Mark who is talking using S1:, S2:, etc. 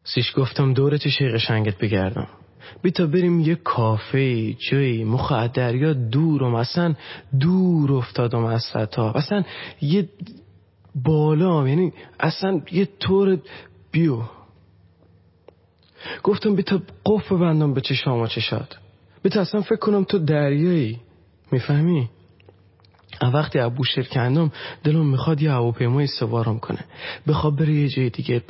S1: سیش گفتم دورت چه قشنگت بگردم، بی تا بریم یه کافه جایی مخ از دریا دورم، اصلا دور افتادم از سطح، اصلا یه بالا، یعنی اصلا یه طور بیو. گفتم بی تا قفل ببندم به چشام و چشات، بی تا اصلا فکر کنم تو دریایی، میفهمی؟ وقتی ابو شیر کندم دلم میخواد یه هواپیمای سوارم کنه، بخواد بره یه جای دیگه